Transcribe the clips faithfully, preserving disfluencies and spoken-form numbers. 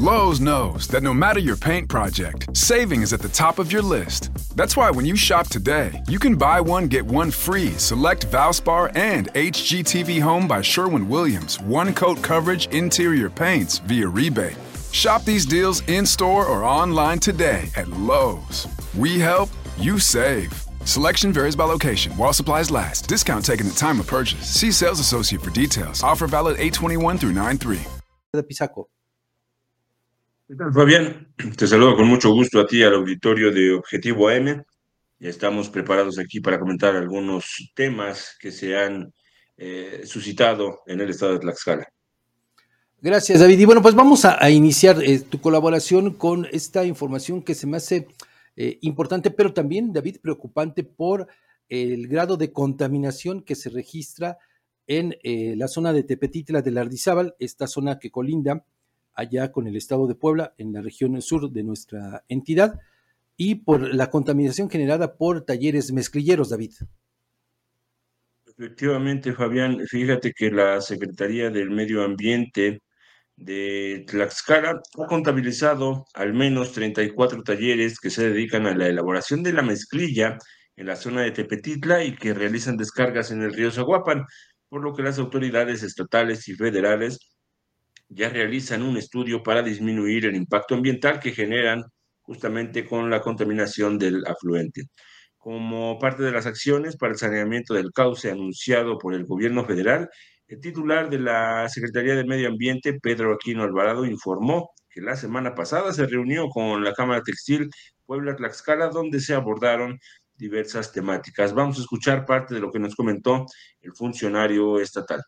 Lowe's knows that no matter your paint project, saving is at the top of your list. That's why when you shop today, you can buy one, get one free select Valspar and H G T V Home by Sherwin-Williams one-coat coverage interior paints via rebate. Shop these deals in-store or online today at Lowe's. We help, you save. Selection varies by location. While supplies last. Discount taken at time of purchase. See sales associate for details. Offer valid eight twenty-one through nine three. De Pisaco. ¿Qué tal, Fabián? Te saludo con mucho gusto a ti, al auditorio de Objetivo A M. Ya estamos preparados aquí para comentar algunos temas que se han eh, suscitado en el estado de Tlaxcala. Gracias, David. Y bueno, pues vamos a, a iniciar eh, tu colaboración con esta información que se me hace eh, importante, pero también, David, preocupante por el grado de contaminación que se registra en eh, la zona de Tepetitla de Lardizábal, esta zona que colinda allá con el estado de Puebla, en la región sur de nuestra entidad, y por la contaminación generada por talleres mezclilleros, David. Efectivamente, Fabián, fíjate que la Secretaría del Medio Ambiente de Tlaxcala ha contabilizado al menos treinta y cuatro talleres que se dedican a la elaboración de la mezclilla en la zona de Tepetitla y que realizan descargas en el río Zaguapan, por lo que las autoridades estatales y federales ya realizan un estudio para disminuir el impacto ambiental que generan justamente con la contaminación del afluente. Como parte de las acciones para el saneamiento del cauce anunciado por el gobierno federal, el titular de la Secretaría del Medio Ambiente, Pedro Aquino Alvarado, informó que la semana pasada se reunió con la Cámara Textil Puebla-Tlaxcala, donde se abordaron diversas temáticas. Vamos a escuchar parte de lo que nos comentó el funcionario estatal.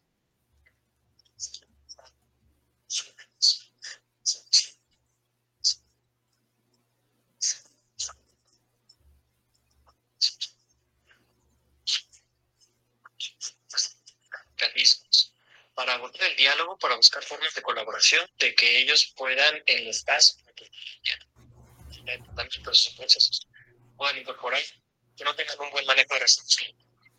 Para abordar el diálogo, para buscar formas de colaboración, de que ellos puedan en el espacio, también los procesos puedan incorporar, que no tengan un buen manejo de recursos.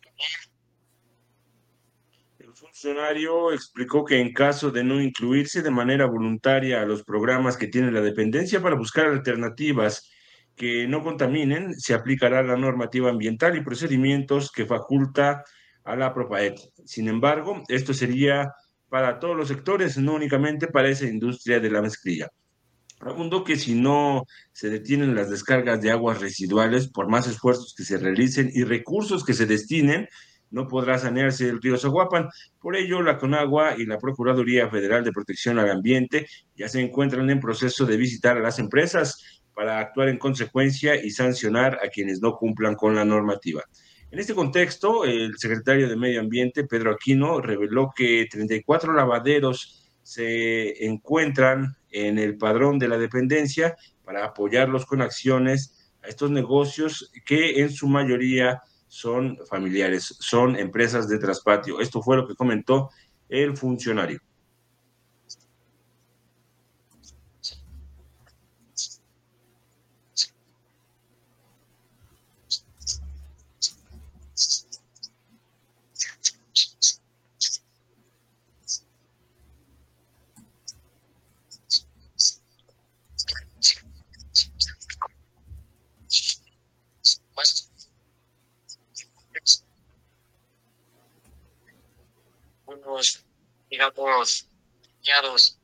El funcionario explicó que en caso de no incluirse de manera voluntaria a los programas que tiene la dependencia para buscar alternativas que no contaminen, se aplicará la normativa ambiental y procedimientos que faculta a la Propaet. Sin embargo, esto sería para todos los sectores, no únicamente para esa industria de la mezclilla. Abundó que si no se detienen las descargas de aguas residuales, por más esfuerzos que se realicen y recursos que se destinen, no podrá sanearse el río Zaguapan. Por ello, la CONAGUA y la Procuraduría Federal de Protección al Ambiente ya se encuentran en proceso de visitar a las empresas para actuar en consecuencia y sancionar a quienes no cumplan con la normativa. En este contexto, el secretario de Medio Ambiente, Pedro Aquino, reveló que treinta y cuatro lavaderos se encuentran en el padrón de la dependencia para apoyarlos con acciones a estos negocios que en su mayoría son familiares, son empresas de traspatio. Esto fue lo que comentó el funcionario. Unos, digamos, guiados,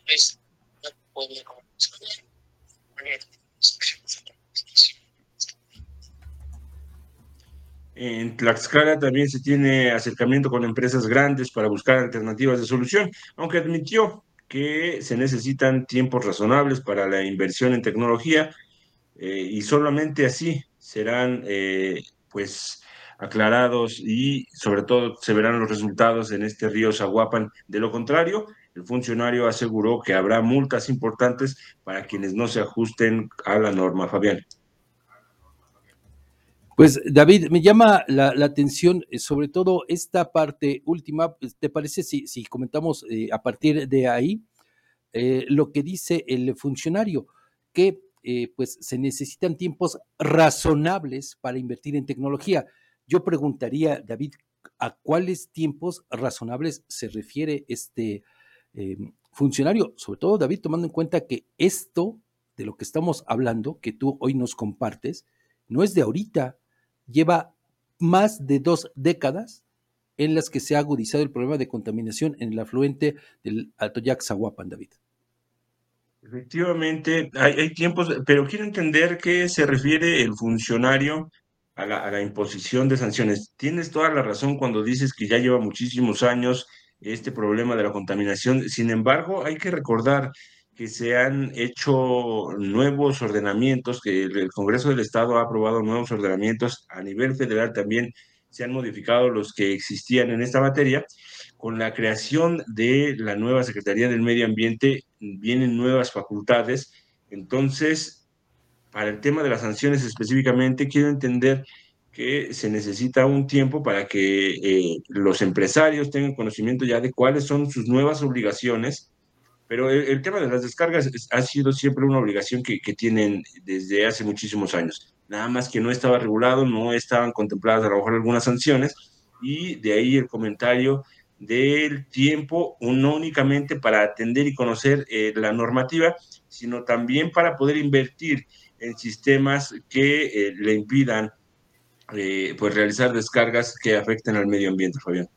en Tlaxcala también se tiene acercamiento con empresas grandes para buscar alternativas de solución, aunque admitió que se necesitan tiempos razonables para la inversión en tecnología eh, y solamente así serán eh, pues aclarados y sobre todo se verán los resultados en este río Zaguapan. De lo contrario, el funcionario aseguró que habrá multas importantes para quienes no se ajusten a la norma. Fabián. Pues David, me llama la, la atención eh, sobre todo esta parte última. ¿Te parece si, si comentamos eh, a partir de ahí eh, lo que dice el funcionario? Que eh, pues se necesitan tiempos razonables para invertir en tecnología. Yo preguntaría, David, ¿a cuáles tiempos razonables se refiere este eh, funcionario, sobre todo David, tomando en cuenta que esto de lo que estamos hablando, que tú hoy nos compartes, no es de ahorita, lleva más de dos décadas en las que se ha agudizado el problema de contaminación en el afluente del Atoyac-Zaguapan, David. Efectivamente, hay, hay tiempos, pero quiero entender qué se refiere el funcionario a la, a la imposición de sanciones. Tienes toda la razón cuando dices que ya lleva muchísimos años este problema de la contaminación. Sin embargo, hay que recordar que se han hecho nuevos ordenamientos, que el, el Congreso del Estado ha aprobado nuevos ordenamientos a nivel federal también se han modificado los que existían en esta materia. Con la creación de la nueva Secretaría del Medio Ambiente vienen nuevas facultades. Entonces, para el tema de las sanciones específicamente, quiero entender que se necesita un tiempo para que eh, los empresarios tengan conocimiento ya de cuáles son sus nuevas obligaciones, pero el, el tema de las descargas es, ha sido siempre una obligación que, que tienen desde hace muchísimos años. Nada más que no estaba regulado, no estaban contempladas a lo mejor algunas sanciones, y de ahí el comentario del tiempo, no únicamente para atender y conocer eh, la normativa, sino también para poder invertir en sistemas que eh, le impidan eh, pues realizar descargas que afecten al medio ambiente, Fabián.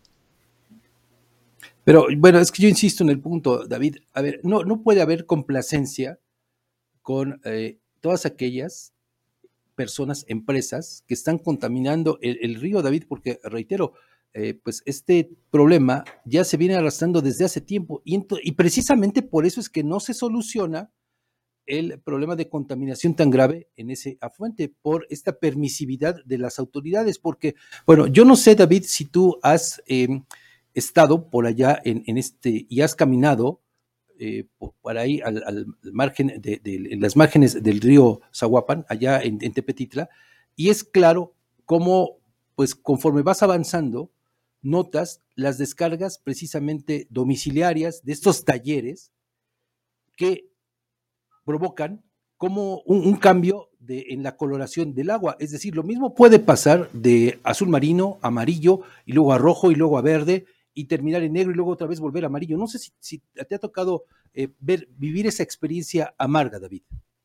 Pero bueno, es que yo insisto en el punto, David, a ver, no, no puede haber complacencia con eh, todas aquellas personas, empresas que están contaminando el, el río, David, porque reitero, eh, pues este problema ya se viene arrastrando desde hace tiempo y, ento- y precisamente por eso es que no se soluciona el problema de contaminación tan grave en ese afluente, por esta permisividad de las autoridades, porque, bueno, yo no sé, David, si tú has eh, estado por allá en, en este y has caminado eh, por, por ahí al, al margen de, de, en las márgenes del río Zaguapan, allá en, en Tepetitla, y es claro cómo, pues conforme vas avanzando, notas las descargas precisamente domiciliarias de estos talleres que provocan como un, un cambio de, en la coloración del agua. Es decir, lo mismo puede pasar de azul marino, amarillo, y luego a rojo, y luego a verde, y terminar en negro, y luego otra vez volver a amarillo. No sé si, si te ha tocado eh, ver, vivir esa experiencia amarga, David.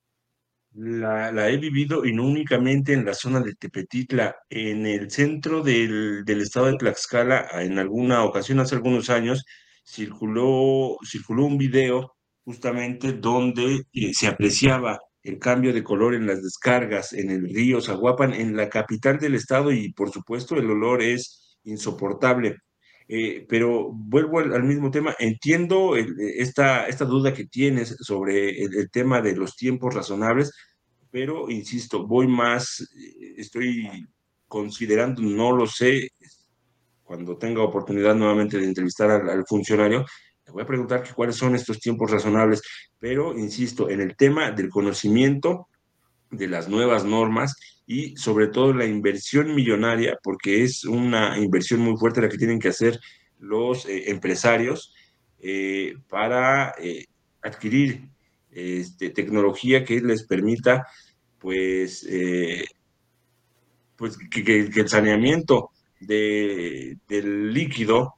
La, la he vivido y no únicamente en la zona de Tepetitla, en el centro del, del estado de Tlaxcala, en alguna ocasión hace algunos años, circuló, circuló un video justamente donde eh, se apreciaba el cambio de color en las descargas en el río Zaguapan, en la capital del estado, y por supuesto el olor es insoportable. Eh, pero vuelvo al, al mismo tema, entiendo el- esta, esta duda que tienes sobre el, el tema de los tiempos razonables, pero insisto, voy más, eh, estoy considerando, no lo sé, cuando tenga oportunidad nuevamente de entrevistar al, al funcionario, le voy a preguntar que cuáles son estos tiempos razonables, pero insisto, en el tema del conocimiento de las nuevas normas y sobre todo la inversión millonaria, porque es una inversión muy fuerte la que tienen que hacer los eh, empresarios eh, para eh, adquirir este, tecnología que les permita pues, eh, pues que, que, que, el saneamiento de, del líquido,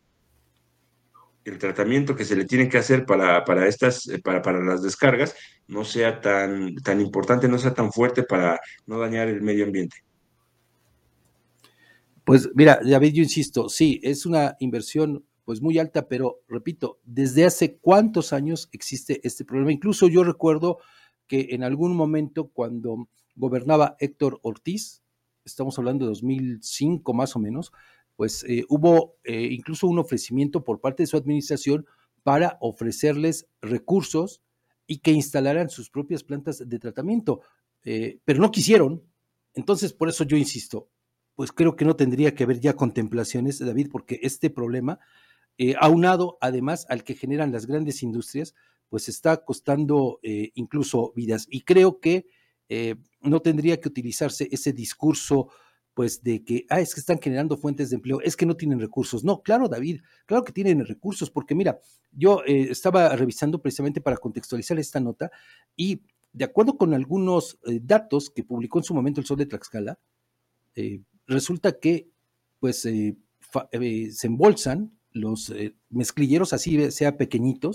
el tratamiento que se le tiene que hacer para, para estas, para, para las descargas, no sea tan, tan importante, no sea tan fuerte para no dañar el medio ambiente. Pues mira, David, yo insisto, sí, es una inversión pues muy alta, pero repito, ¿desde hace cuántos años existe este problema? Incluso yo recuerdo que en algún momento cuando gobernaba Héctor Ortiz, estamos hablando de dos mil cinco más o menos, pues eh, hubo eh, incluso un ofrecimiento por parte de su administración para ofrecerles recursos y que instalaran sus propias plantas de tratamiento, eh, pero no quisieron. Entonces, por eso yo insisto, pues creo que no tendría que haber ya contemplaciones, David, porque este problema, eh, aunado además al que generan las grandes industrias, pues está costando eh, incluso vidas. Y creo que eh, no tendría que utilizarse ese discurso, pues de que, ah, es que están generando fuentes de empleo, es que no tienen recursos. No, claro, David, claro que tienen recursos, porque mira, yo eh, estaba revisando precisamente para contextualizar esta nota y de acuerdo con algunos eh, datos que publicó en su momento el Sol de Tlaxcala, eh, resulta que pues eh, fa, eh, se embolsan los eh, mezclilleros, así sea pequeñitos,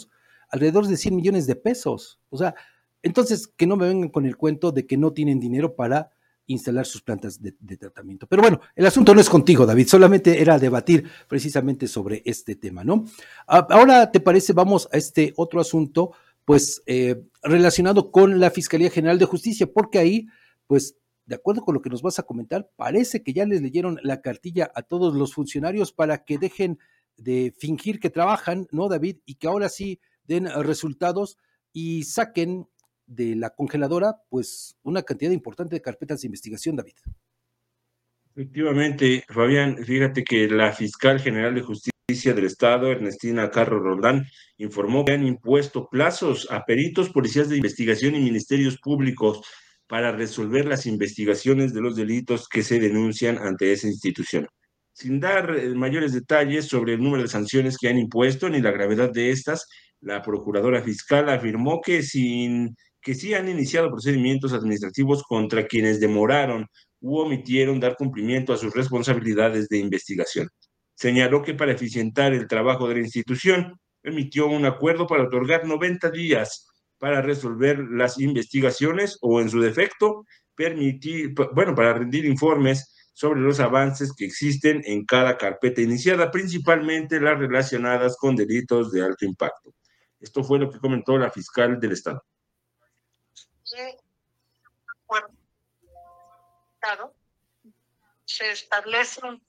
alrededor de cien millones de pesos. O sea, entonces que no me vengan con el cuento de que no tienen dinero para instalar sus plantas de, de tratamiento. Pero bueno, el asunto no es contigo, David, solamente era debatir precisamente sobre este tema, ¿no? Ahora, ¿te parece? Vamos a este otro asunto, pues eh, relacionado con la Fiscalía General de Justicia, porque ahí, pues, de acuerdo con lo que nos vas a comentar, parece que ya les leyeron la cartilla a todos los funcionarios para que dejen de fingir que trabajan, ¿no, David? Y que ahora sí den resultados y saquen de la congeladora, pues, una cantidad importante de carpetas de investigación, David. Efectivamente, Fabián, fíjate que la fiscal general de justicia del Estado, Ernestina Carro Roldán, informó que han impuesto plazos a peritos, policías de investigación y ministerios públicos para resolver las investigaciones de los delitos que se denuncian ante esa institución. Sin dar eh, mayores detalles sobre el número de sanciones que han impuesto ni la gravedad de estas, la procuradora fiscal afirmó que, sin, que sí han iniciado procedimientos administrativos contra quienes demoraron u omitieron dar cumplimiento a sus responsabilidades de investigación. Señaló que para eficientar el trabajo de la institución, emitió un acuerdo para otorgar noventa días para resolver las investigaciones o, en su defecto, permitir, bueno, para rendir informes sobre los avances que existen en cada carpeta iniciada, principalmente las relacionadas con delitos de alto impacto. Esto fue lo que comentó la fiscal del Estado. Sí. Bueno, claro, se establece un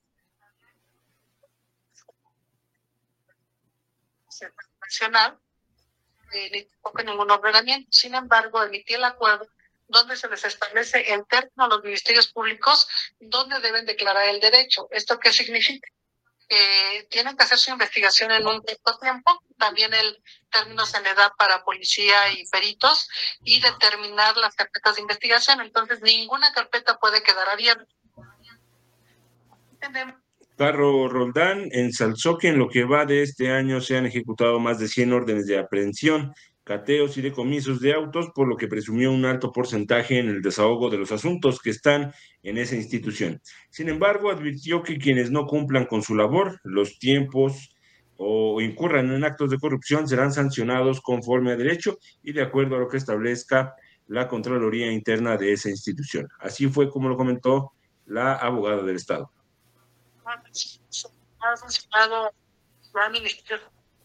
nacional, eh, ni tampoco ningún ordenamiento. Sin embargo, emití el acuerdo donde se les establece en términos a los ministerios públicos donde deben declarar el derecho. ¿Esto qué significa? Que tienen que hacer su investigación en un corto tiempo. También el término se le da para policía y peritos y determinar las carpetas de investigación. Entonces, ninguna carpeta puede quedar abierta. Tenemos Carro Roldán ensalzó que en lo que va de este año se han ejecutado más de cien órdenes de aprehensión, cateos y decomisos de autos, por lo que presumió un alto porcentaje en el desahogo de los asuntos que están en esa institución. Sin embargo, advirtió que quienes no cumplan con su labor, los tiempos o incurran en actos de corrupción serán sancionados conforme a derecho y de acuerdo a lo que establezca la Contraloría Interna de esa institución. Así fue como lo comentó la abogada del Estado. ha sancionado a ministerios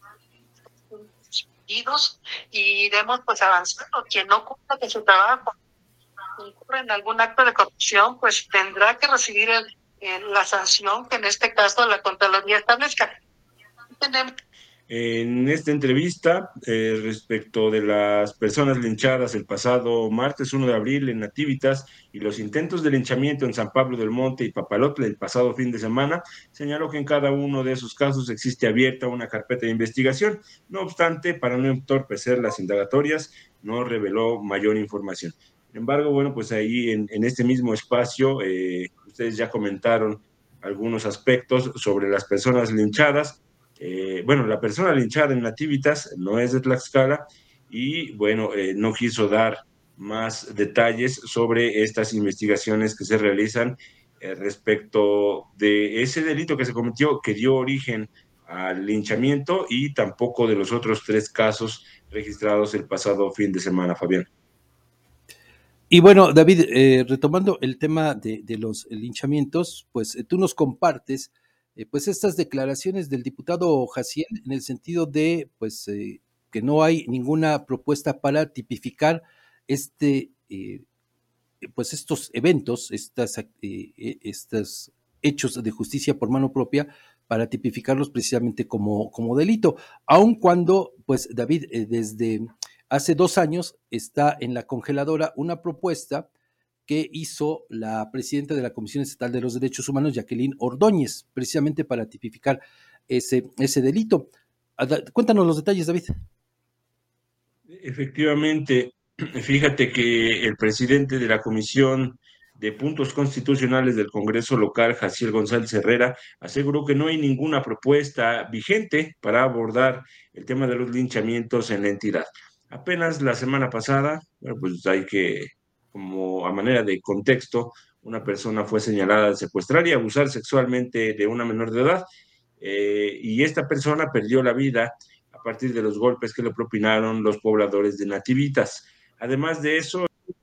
y iremos pues avanzando. Quien no cumpla con su trabajo, incurre en algún acto de corrupción, pues tendrá que recibir el, el, la sanción que en este caso la Contraloría establezca. Tenemos En esta entrevista, eh, respecto de las personas linchadas el pasado martes uno de abril en Nativitas y los intentos de linchamiento en San Pablo del Monte y Papalotle el pasado fin de semana, señaló que en cada uno de esos casos existe abierta una carpeta de investigación. No obstante, para no entorpecer las indagatorias, no reveló mayor información. Sin embargo, bueno, pues ahí en, en este mismo espacio, eh, ustedes ya comentaron algunos aspectos sobre las personas linchadas. Eh, bueno, la persona linchada en Nativitas no es de Tlaxcala y, bueno, eh, no quiso dar más detalles sobre estas investigaciones que se realizan eh, respecto de ese delito que se cometió, que dio origen al linchamiento, y tampoco de los otros tres casos registrados el pasado fin de semana, Fabián. Y bueno, David, eh, retomando el tema de, de los linchamientos, pues eh, tú nos compartes Eh, pues estas declaraciones del diputado Jaciel en el sentido de pues eh, que no hay ninguna propuesta para tipificar este eh, pues estos eventos, estas, eh, estos hechos de justicia por mano propia, para tipificarlos precisamente como, como delito, aun cuando pues David eh, desde hace dos años está en la congeladora una propuesta que hizo la presidenta de la Comisión Estatal de los Derechos Humanos, Jacqueline Ordóñez, precisamente para tipificar ese, ese delito. Cuéntanos los detalles, David. Efectivamente, fíjate que el presidente de la Comisión de Puntos Constitucionales del Congreso local, Jaciel González Herrera, aseguró que no hay ninguna propuesta vigente para abordar el tema de los linchamientos en la entidad. Apenas la semana pasada, bueno, pues hay que, como a manera de contexto, una persona fue señalada de secuestrar y abusar sexualmente de una menor de edad, eh, y esta persona perdió la vida a partir de los golpes que le propinaron los pobladores de Nativitas. Además de eso,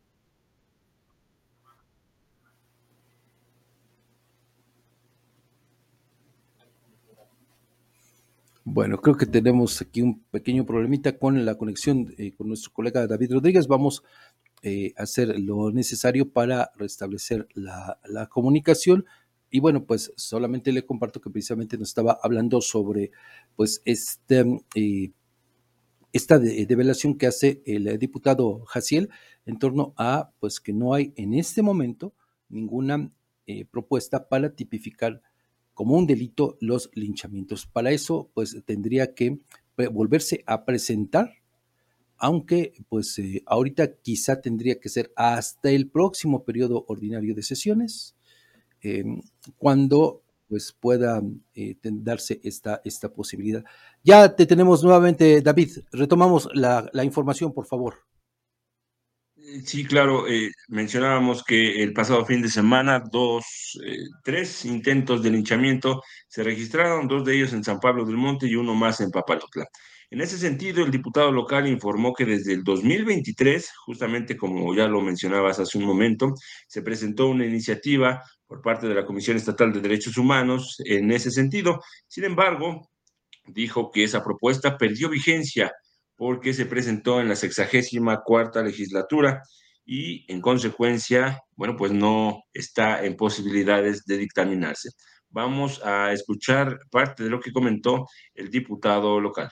bueno, creo que tenemos aquí un pequeño problemita con la conexión eh, con nuestro colega David Rodríguez. Vamos eh, a hacer lo necesario para restablecer la, la comunicación. Y bueno, pues solamente le comparto que precisamente nos estaba hablando sobre pues este, eh, esta de, develación que hace el diputado Jaciel en torno a pues que no hay en este momento ninguna eh, propuesta para tipificar como un delito los linchamientos. Para eso, pues tendría que volverse a presentar, aunque pues eh, ahorita quizá tendría que ser hasta el próximo periodo ordinario de sesiones, eh, cuando pues pueda eh, darse esta, esta posibilidad. Ya te tenemos nuevamente, David. Retomamos la, la información, por favor. Sí, claro, eh, mencionábamos que el pasado fin de semana dos, eh, tres intentos de linchamiento se registraron, dos de ellos en San Pablo del Monte y uno más en Papalotla. En ese sentido, el diputado local informó que desde el dos mil veintitrés, justamente como ya lo mencionabas hace un momento, se presentó una iniciativa por parte de la Comisión Estatal de Derechos Humanos en ese sentido. Sin embargo, dijo que esa propuesta perdió vigencia porque se presentó en la sexagésima cuarta legislatura y en consecuencia, bueno, pues no está en posibilidades de dictaminarse. Vamos a escuchar parte de lo que comentó el diputado local.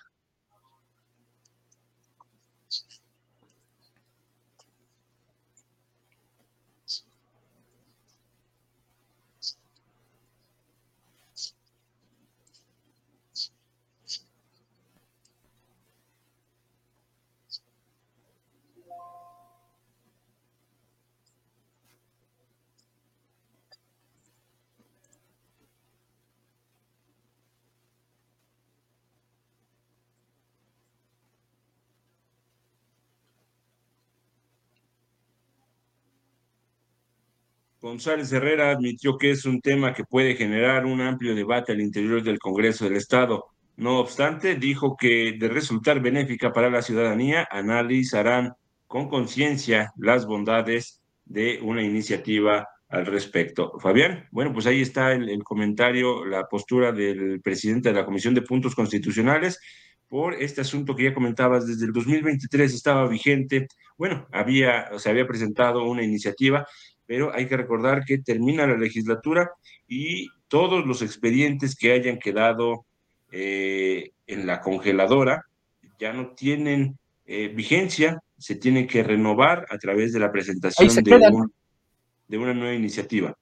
González Herrera admitió que es un tema que puede generar un amplio debate al interior del Congreso del Estado. No obstante, dijo que de resultar benéfica para la ciudadanía, analizarán con conciencia las bondades de una iniciativa al respecto. Fabián, bueno, pues ahí está el, el comentario, la postura del presidente de la Comisión de Puntos Constitucionales por este asunto que ya comentabas, desde el dos mil veintitrés estaba vigente. Bueno, había, o se había presentado una iniciativa, pero hay que recordar que termina la legislatura y todos los expedientes que hayan quedado eh, en la congeladora ya no tienen eh, vigencia, se tienen que renovar a través de la presentación de, un, de una nueva iniciativa.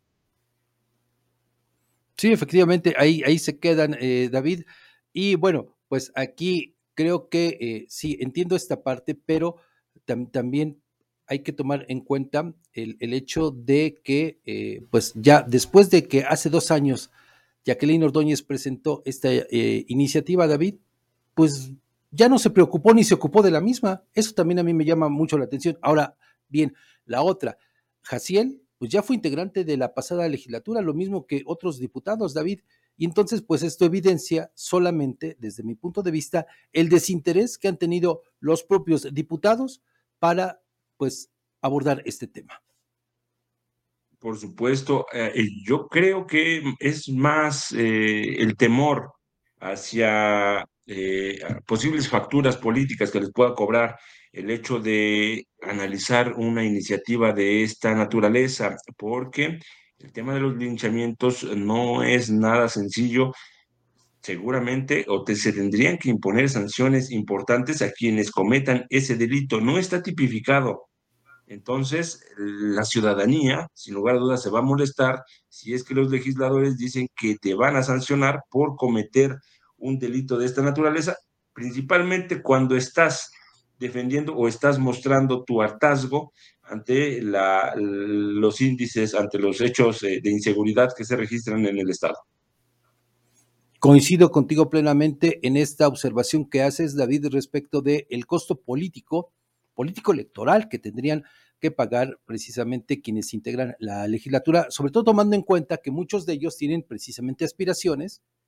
Sí, efectivamente, ahí, ahí se quedan, eh, David. Y bueno, pues aquí creo que eh, sí, entiendo esta parte, pero tam también hay que tomar en cuenta el, el hecho de que, eh, pues ya después de que hace dos años Jacqueline Ordóñez presentó esta eh, iniciativa, David, pues ya no se preocupó ni se ocupó de la misma. Eso también a mí me llama mucho la atención. Ahora, bien, la otra, Jaciel, pues ya fue integrante de la pasada legislatura, lo mismo que otros diputados, David. Y entonces, pues esto evidencia solamente, desde mi punto de vista, el desinterés que han tenido los propios diputados para pues abordar este tema. Por supuesto, eh, yo creo que es más eh, el temor hacia eh, posibles facturas políticas que les pueda cobrar el hecho de analizar una iniciativa de esta naturaleza, porque el tema de los linchamientos no es nada sencillo. Seguramente o te, se tendrían que imponer sanciones importantes a quienes cometan ese delito. No está tipificado. Entonces, la ciudadanía, sin lugar a dudas, se va a molestar si es que los legisladores dicen que te van a sancionar por cometer un delito de esta naturaleza, principalmente cuando estás defendiendo o estás mostrando tu hartazgo ante la, los índices, ante los hechos de inseguridad que se registran en el Estado. Coincido contigo plenamente en esta observación que haces, David, respecto del costo político, político electoral que tendrían que pagar precisamente quienes integran la legislatura, sobre todo tomando en cuenta que muchos de ellos tienen precisamente aspiraciones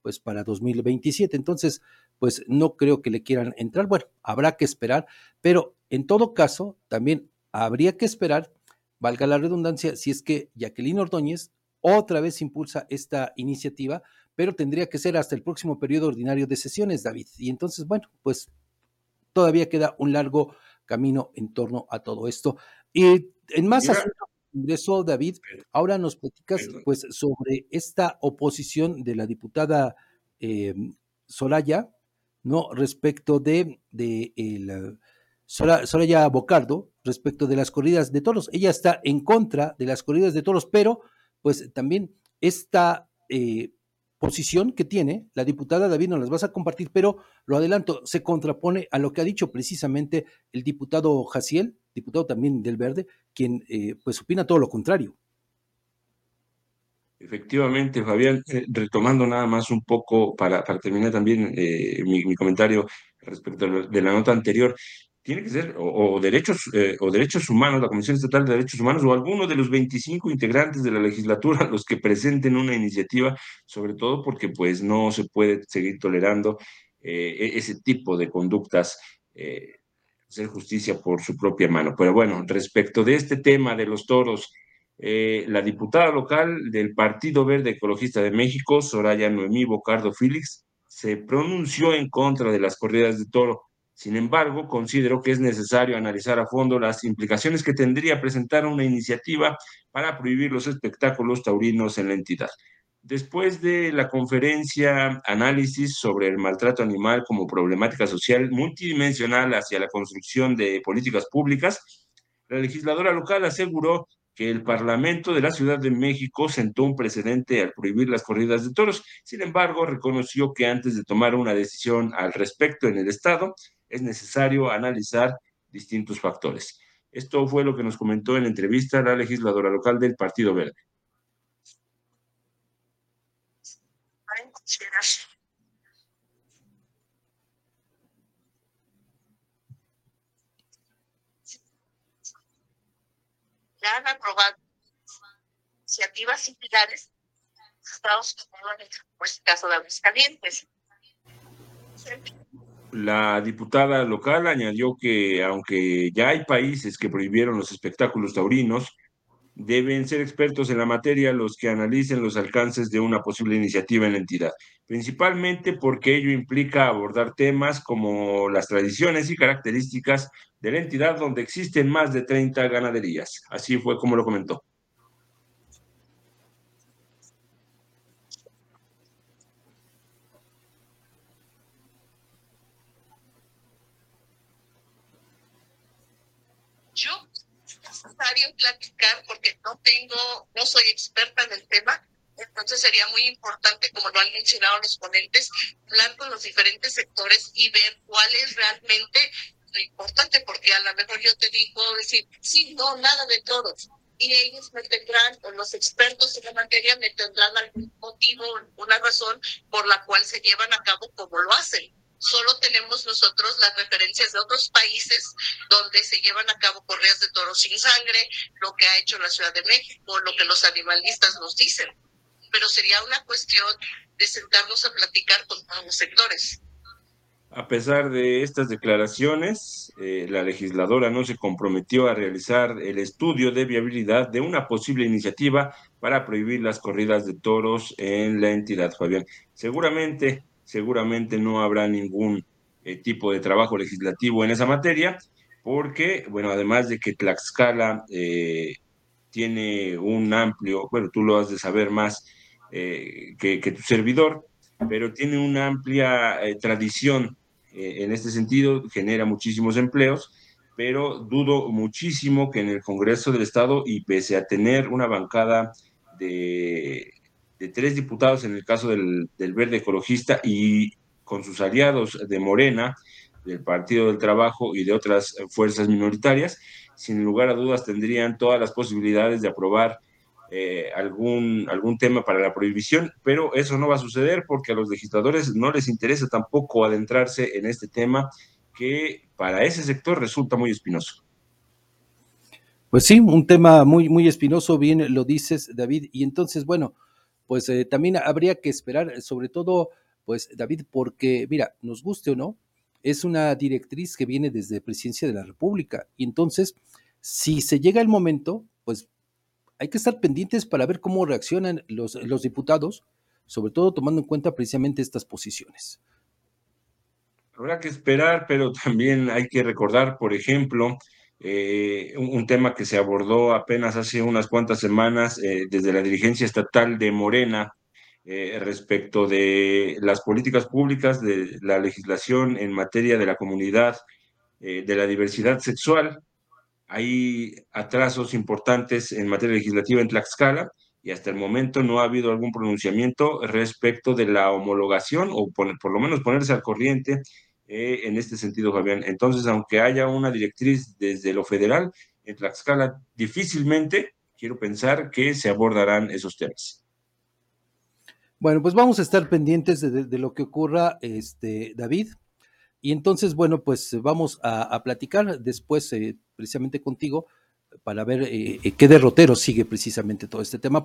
pues para dos mil veintisiete. Entonces, pues no creo que le quieran entrar. Bueno, habrá que esperar, pero en todo caso, también habría que esperar, valga la redundancia, si es que Jacqueline Ordóñez otra vez impulsa esta iniciativa, pero tendría que ser hasta el próximo periodo ordinario de sesiones, David. Y entonces, bueno, pues todavía queda un largo camino en torno a todo esto. Y en más Mira, asuntos del Congreso, David, ahora nos platicas perdón. pues sobre esta oposición de la diputada eh, Soraya, ¿no? Respecto de, de el, Sora- Soraya Bocardo, respecto de las corridas de toros. Ella está en contra de las corridas de toros, pero pues también esta eh, posición que tiene la diputada, David, nos las vas a compartir, pero lo adelanto, se contrapone a lo que ha dicho precisamente el diputado Jaciel, diputado también del Verde, quien eh, pues opina todo lo contrario. Efectivamente, Fabián, eh, retomando nada más un poco para, para terminar también eh, mi, mi comentario respecto de la, de la nota anterior, tiene que ser o, o derechos eh, o derechos humanos, la Comisión Estatal de Derechos Humanos o alguno de los veinticinco integrantes de la legislatura los que presenten una iniciativa, sobre todo porque pues no se puede seguir tolerando eh, e- ese tipo de conductas, eh, hacer justicia por su propia mano. Pero bueno, respecto de este tema de los toros, eh, la diputada local del Partido Verde Ecologista de México, Soraya Noemí Bocardo Félix, se pronunció en contra de las corridas de toro. Sin embargo, considero que es necesario analizar a fondo las implicaciones que tendría presentar una iniciativa para prohibir los espectáculos taurinos en la entidad. Después de la conferencia Análisis sobre el maltrato animal como problemática social multidimensional hacia la construcción de políticas públicas, la legisladora local aseguró que el Parlamento de la Ciudad de México sentó un precedente al prohibir las corridas de toros. Sin embargo, reconoció que antes de tomar una decisión al respecto en el Estado, es necesario analizar distintos factores. Esto fue lo que nos comentó en entrevista la legisladora local del Partido Verde. Ya han aprobado iniciativas similares Estados Unidos, por este caso de Aguascalientes. La diputada local añadió que aunque ya hay países que prohibieron los espectáculos taurinos, deben ser expertos en la materia los que analicen los alcances de una posible iniciativa en la entidad, principalmente porque ello implica abordar temas como las tradiciones y características de la entidad donde existen más de treinta ganaderías. Así fue como lo comentó. Yo es necesario platicar porque no tengo, no soy experta en el tema, entonces sería muy importante, como lo han mencionado los ponentes, hablar con los diferentes sectores y ver cuál es realmente lo importante, porque a lo mejor yo te digo decir, sí, no, nada de todos. Y ellos me tendrán, o los expertos en la materia me tendrán algún motivo, una razón por la cual se llevan a cabo como lo hacen. Solo tenemos nosotros las referencias de otros países donde se llevan a cabo corridas de toros sin sangre, lo que ha hecho la Ciudad de México, lo que los animalistas nos dicen. Pero sería una cuestión de sentarnos a platicar con todos los sectores. A pesar de estas declaraciones, eh, la legisladora no se comprometió a realizar el estudio de viabilidad de una posible iniciativa para prohibir las corridas de toros en la entidad, Fabián. Seguramente, seguramente no habrá ningún eh, tipo de trabajo legislativo en esa materia, porque, bueno, además de que Tlaxcala eh, tiene un amplio, bueno, tú lo has de saber más eh, que, que tu servidor, pero tiene una amplia eh, tradición eh, en este sentido, genera muchísimos empleos, pero dudo muchísimo que en el Congreso del Estado, y pese a tener una bancada de, de tres diputados en el caso del, del Verde Ecologista y con sus aliados de Morena, del Partido del Trabajo y de otras fuerzas minoritarias, sin lugar a dudas tendrían todas las posibilidades de aprobar eh, algún, algún tema para la prohibición, pero eso no va a suceder porque a los legisladores no les interesa tampoco adentrarse en este tema que para ese sector resulta muy espinoso. Pues sí, un tema muy, muy espinoso, bien lo dices, David, y entonces, bueno, pues eh, también habría que esperar, sobre todo, pues David, porque mira, nos guste o no, es una directriz que viene desde Presidencia de la República, y entonces, si se llega el momento, pues hay que estar pendientes para ver cómo reaccionan los, los diputados, sobre todo tomando en cuenta precisamente estas posiciones. Habrá que esperar, pero también hay que recordar, por ejemplo, eh, un, un tema que se abordó apenas hace unas cuantas semanas eh, desde la dirigencia estatal de Morena, eh, respecto de las políticas públicas, de la legislación en materia de la comunidad, eh, de la diversidad sexual. Hay atrasos importantes en materia legislativa en Tlaxcala y hasta el momento no ha habido algún pronunciamiento respecto de la homologación o por, por lo menos ponerse al corriente eh, en este sentido, Fabián. Entonces, aunque haya una directriz desde lo federal, en Tlaxcala difícilmente quiero pensar que se abordarán esos temas. Bueno, pues vamos a estar pendientes de, de, de lo que ocurra, este, David. Y entonces, bueno, pues vamos a, a platicar después eh, precisamente contigo para ver eh, qué derrotero sigue precisamente todo este tema.